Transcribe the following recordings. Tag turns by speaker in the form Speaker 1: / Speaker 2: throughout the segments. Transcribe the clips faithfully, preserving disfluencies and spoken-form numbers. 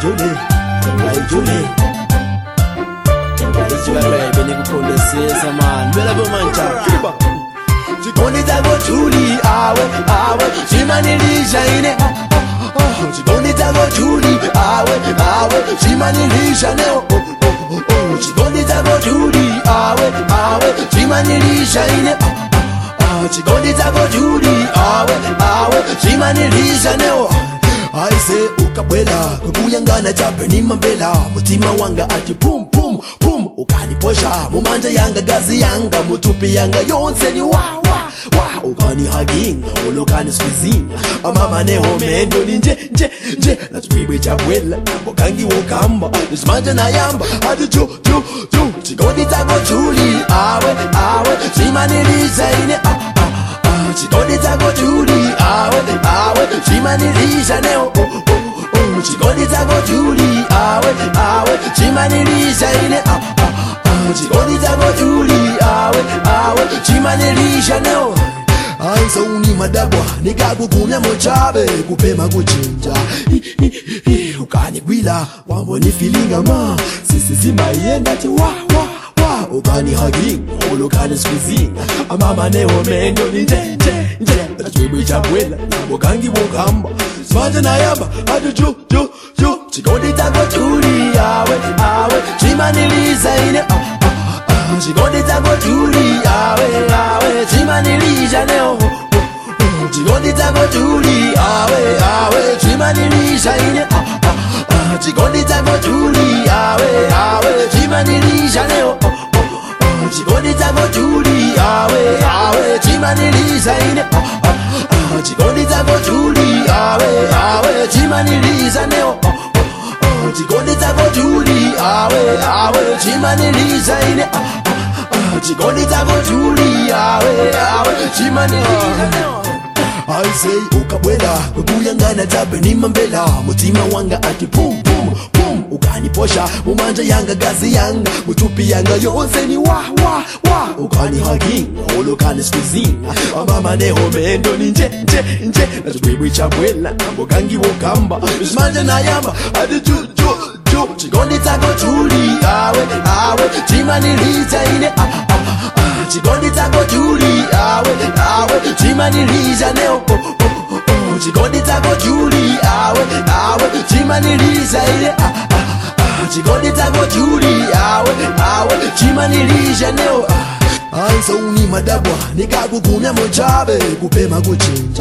Speaker 1: Julie, right Julie. Baby, nigga, pull this is a man. Bella Bomancha. Chikoni tago Julie, awe, awe. Chimani lisha ine. Chikoni tago Julie, awe, awe. Chimani lisha neo. Chikoni tago Julie, awe, awe. Chimani lisha ine. Chikoni tago Julie, awe, awe. Chimani lisha neo. I say ukabwela kuyangana jabe ni mambela mutima wanga ati pum pum pum ukani posha mumanja yanga gazi yanga mutupi yanga yonse ni wa wa wa ukani hugging ulokani squeezing mama ne homendo ni nje nje nje na twibe chabwela bokangi wokamba nismanja na yamba ati ju ju ju chigodi tago Julie awe awe simani lizaine ah ah chigodi tago Julie awe awe simani lizaine oh oh oh chigodi tago Julie awe awe simani lizaine ah ah ah chigodi tago Julie awe awe simani lizaine oh Ansa uni madagwa nikakukumya mochabe kupema kuchinja ukani gwila wambo ni feelinga ma sisi zima yenda ti wa wa wa ukani hugging ulokani squeezing amama ne homendo ni nje nje nje atwibu chabwela bokangi bokamba smanja na yamba adu ju ju ju chigodi tago Julie awe awe chimani lizaine ah ah ah chigodi tago Julie awe awe chimani lizaine oh chigodi tago Julie awe awe chimani lizaine ah ah ah chigodi tago Julie awe awe chimani lizaine oh chigodi tago Julie awe awe chimani lizaine ah ah chigodi tago Julie awe awe chimani lizaine oh chigodi tago Julie awe awe chimani lizaine ah ah chigodi tago Julie awe awe chimani lizaine I say ukabwela kuyangana jabe ni mambela mutima wanga ati pum pum pum ukani posha mumanja yanga gazi yanga mutupi yanga yonse ni wa wa wa ukani hugging ulokani squeezing mama ne homendo ni nje nje nje na twibu chabwela bokangi wokamba smanja na yamba adi ju ju ju chigodi tago Julie awe awe chimani lizaine ah ah ah chigodi tago Julie awe awe chimani lizaine oh oh oh chigodi tago Julie awe awe chimani lizaine ah ah ah chigodi tago Julie awe awe chimani lizaine oh Ansa uni madabwa nikakukumya mochabe kupema kuchinja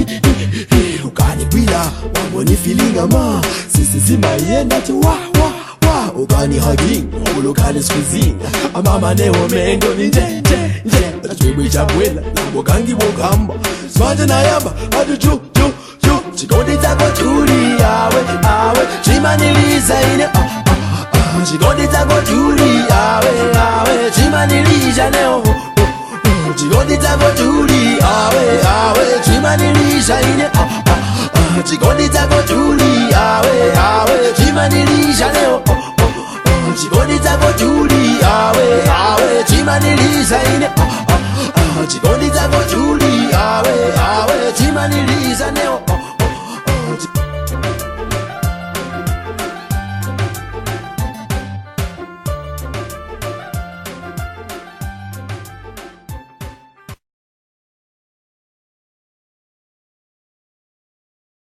Speaker 1: ukani gwila wambo ni feelinga ma sisi zima yenda ti wa wa wa ukani hugging ulokani squeezing amama ne homendo ni nje nje nje atwibu chabwela bokangi bokamba smanja na yamba adu ju ju ju chigodi tago Julie awe awe chimani lizaine ah ah ah chigodi tago Julie awe awe chimani lizaine oh chigodi tago Julie awe awe chimani lizaine ah ah ah chigodi tago Julie awe awe chimani lizaine oh chigodi tago Julie awe awe chimani lizaine ah ah ah chigodi tago Julie awe awe chimani lizaine oh